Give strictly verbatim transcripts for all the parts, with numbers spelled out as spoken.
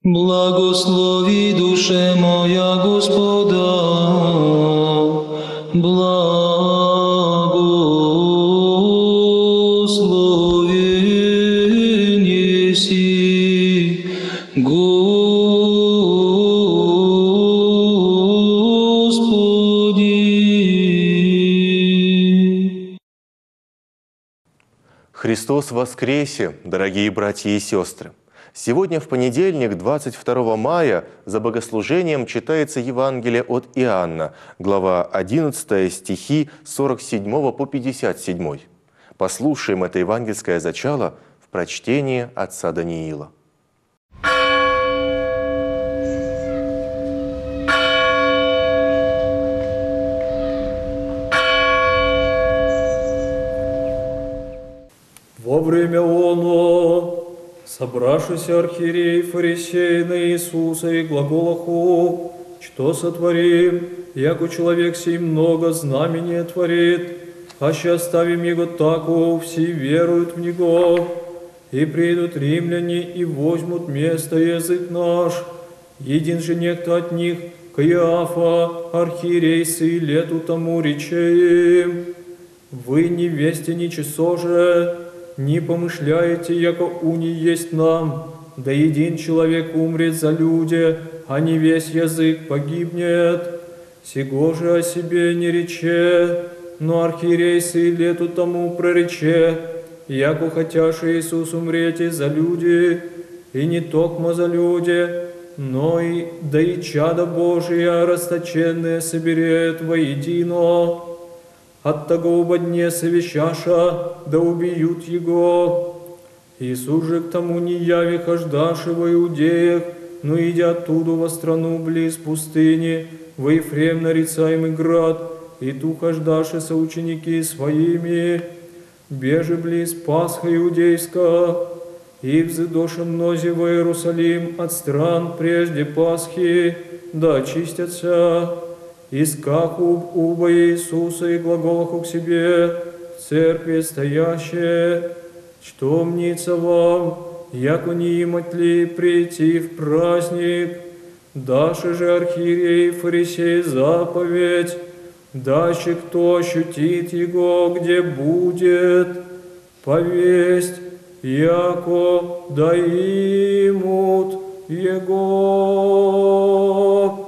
Благослови, душе моя, Господа, благословен еси, Господи. Христос воскресе, дорогие братья и сестры! Сегодня, в понедельник, двадцать второго мая, за богослужением читается Евангелие от Иоанна, глава одиннадцатая, стихи с сорок седьмого по пятьдесят седьмой. Послушаем это евангельское зачало в прочтении отца Даниила. Во время оно, собравшийся архиерей фарисей на Иисуса и глаголаху, что сотворим, яко человек сей много знамения творит, аще оставим его таку, все веруют в него, и придут римляне и возьмут место язык наш. Един же некто от них, Каиафа, архиерей сей лету тому рече им: вы невесте ничего же, не помышляете, яко уни есть нам, да един человек умрет за люди, а не весь язык погибнет. Сего же о себе не рече, но архиерей сей лету тому прорече, яко хотяше Иисус умреть за люди, и не токмо за люди, но и да и чадо Божие расточенное соберет воедино. От того оба дне совещаша, да убьют его. Иисус же к тому не яви хождаши во Иудеях, но идя оттуда во страну близ пустыни, во Ефрем нарицаемый град, и ту хождаши со ученики своими, бежи близ Пасха иудейска, и взыдоша мнози во Иерусалим от стран прежде Пасхи, да очистятся. Искаху уба Иисуса и глаголаху к себе, в церкви стоящие, что мнится вам, яко не имать ли прийти в праздник, даши же архиерей фарисей заповедь, даче кто ощутит его, где будет, повесть, яко да имут его.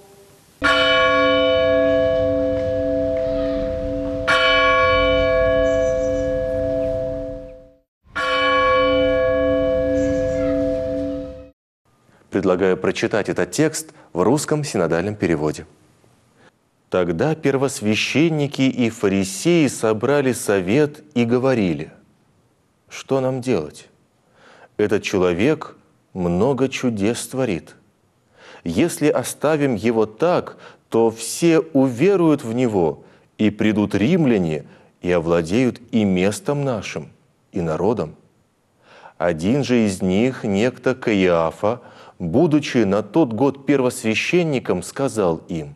Предлагаю прочитать этот текст в русском синодальном переводе. «Тогда первосвященники и фарисеи собрали совет и говорили: что нам делать? Этот человек много чудес творит. Если оставим его так, то все уверуют в него, и придут римляне, и овладеют и местом нашим, и народом. Один же из них, некто Каиафа, будучи на тот год первосвященником, сказал им: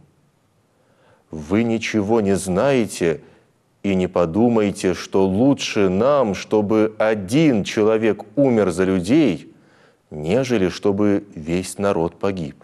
«Вы ничего не знаете и не подумайте, что лучше нам, чтобы один человек умер за людей, нежели чтобы весь народ погиб.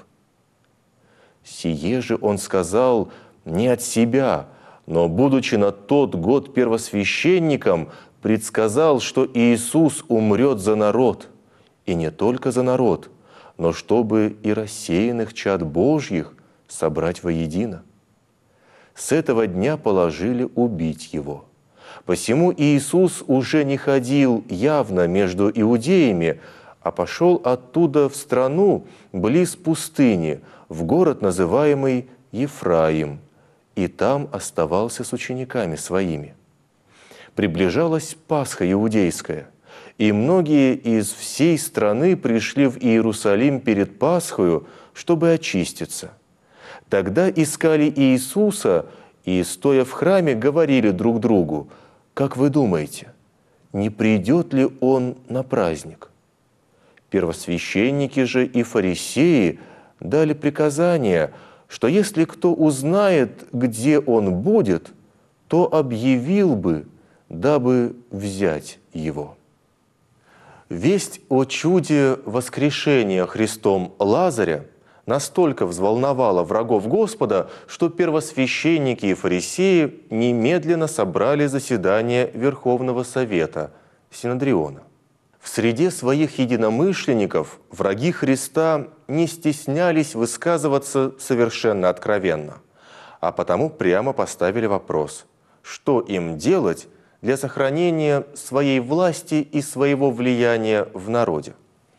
Сие же он сказал не от себя, но, будучи на тот год первосвященником, предсказал, что Иисус умрет за народ, и не только за народ, но чтобы и рассеянных чад Божьих собрать воедино. С этого дня положили убить его. Посему Иисус уже не ходил явно между иудеями, а пошел оттуда в страну близ пустыни, в город, называемый Ефраим, и там оставался с учениками своими. Приближалась Пасха иудейская, и многие из всей страны пришли в Иерусалим перед Пасхою, чтобы очиститься. Тогда искали Иисуса и, стоя в храме, говорили друг другу: «Как вы думаете, не придет ли Он на праздник?» Первосвященники же и фарисеи дали приказание, что если кто узнает, где Он будет, то объявил бы, дабы взять Его. Весть о чуде воскрешения Христом Лазаря настолько взволновала врагов Господа, что первосвященники и фарисеи немедленно собрали заседание Верховного Совета Синодриона. В среде своих единомышленников враги Христа не стеснялись высказываться совершенно откровенно, а потому прямо поставили вопрос, что им делать для сохранения своей власти и своего влияния в народе.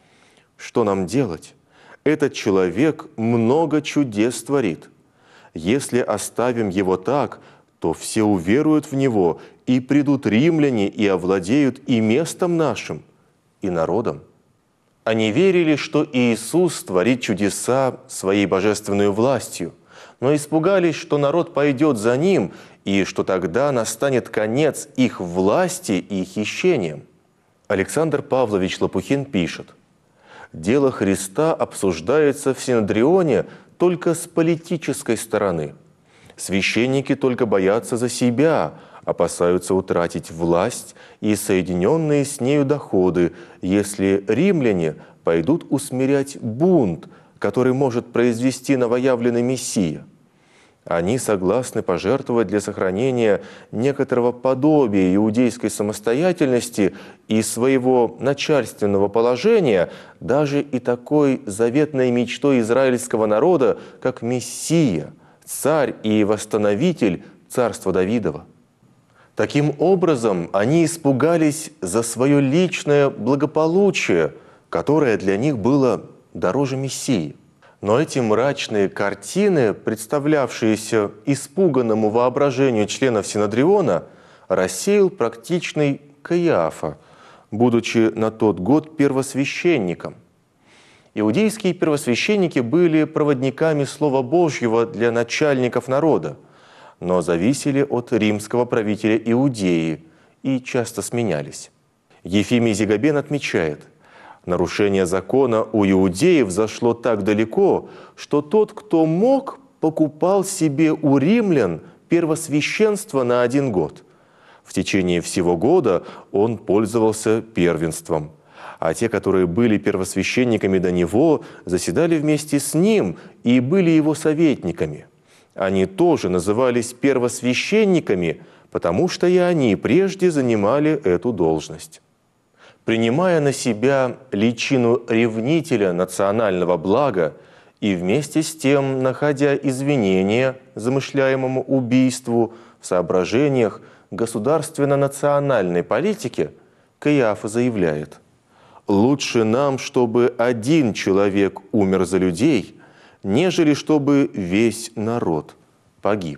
Что нам делать? Этот человек много чудес творит. Если оставим его так, то все уверуют в него, и придут римляне и овладеют и местом нашим, и народом. Они верили, что Иисус творит чудеса своей божественной властью, но испугались, что народ пойдет за ним, и что тогда настанет конец их власти и хищениям. Александр Павлович Лопухин пишет: «Дело Христа обсуждается в Синодрионе только с политической стороны. Священники только боятся за себя, опасаются утратить власть и соединенные с нею доходы, если римляне пойдут усмирять бунт, который может произвести новоявленный Мессия. Они согласны пожертвовать для сохранения некоторого подобия иудейской самостоятельности и своего начальственного положения даже и такой заветной мечтой израильского народа, как Мессия, царь и восстановитель царства Давидова. Таким образом, они испугались за свое личное благополучие, которое для них было дороже Мессии. Но эти мрачные картины, представлявшиеся испуганному воображению членов Синодриона, рассеял практичный Каиафа, будучи на тот год первосвященником. Иудейские первосвященники были проводниками Слова Божьего для начальников народа, но зависели от римского правителя Иудеи и часто сменялись. Ефимий Зигабен отмечает: нарушение закона у иудеев зашло так далеко, что тот, кто мог, покупал себе у римлян первосвященство на один год. В течение всего года он пользовался первенством, а те, которые были первосвященниками до него, заседали вместе с ним и были его советниками. Они тоже назывались первосвященниками, потому что и они прежде занимали эту должность. Принимая на себя личину ревнителя национального блага и вместе с тем находя извинения замышляемому убийству в соображениях государственно-национальной политики, Каиафа заявляет: «Лучше нам, чтобы один человек умер за людей, нежели чтобы весь народ погиб».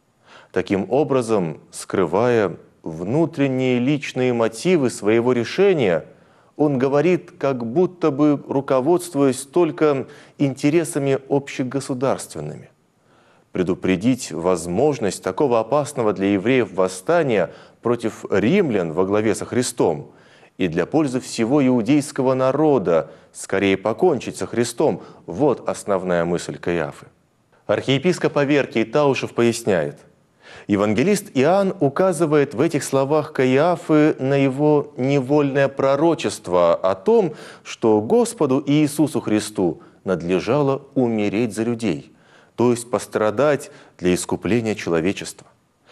Таким образом, скрывая внутренние личные мотивы своего решения, он говорит, как будто бы руководствуясь только интересами общегосударственными. Предупредить возможность такого опасного для евреев восстания против римлян во главе со Христом и для пользы всего иудейского народа скорее покончить со Христом – вот основная мысль Каиафы. Архиепископ Аверкий Таушев поясняет: евангелист Иоанн указывает в этих словах Каиафы на его невольное пророчество о том, что Господу Иисусу Христу надлежало умереть за людей, то есть пострадать для искупления человечества.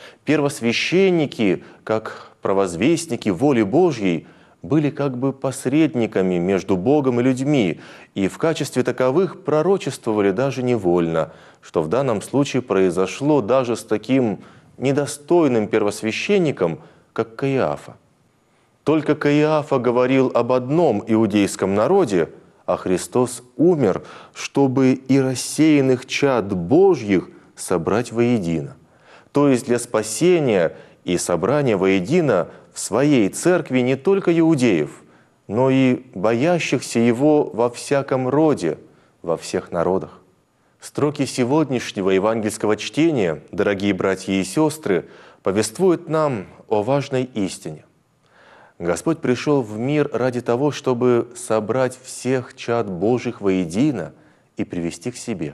Первосвященники, как провозвестники воли Божьей, были как бы посредниками между Богом и людьми, и в качестве таковых пророчествовали даже невольно, что в данном случае произошло даже с таким недостойным первосвященником, как Каиафа. Только Каиафа говорил об одном иудейском народе, а Христос умер, чтобы и рассеянных чад Божьих собрать воедино, то есть для спасения и собрания воедино в своей церкви не только иудеев, но и боящихся Его во всяком роде, во всех народах. Строки сегодняшнего евангельского чтения, дорогие братья и сестры, повествуют нам о важной истине. Господь пришел в мир ради того, чтобы собрать всех чад Божьих воедино и привести к себе.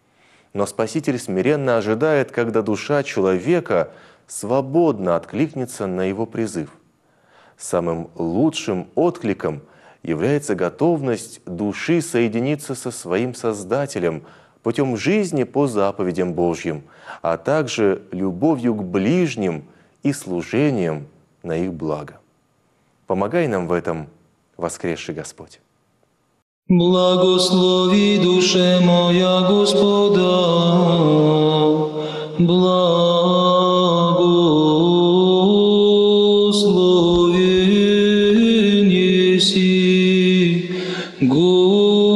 Но Спаситель смиренно ожидает, когда душа человека свободно откликнется на его призыв. Самым лучшим откликом является готовность души соединиться со своим Создателем путем жизни по заповедям Божьим, а также любовью к ближним и служением на их благо. Помогай нам в этом, воскресший Господь. Благослови, душе моя, Господа, благословен еси, Господи.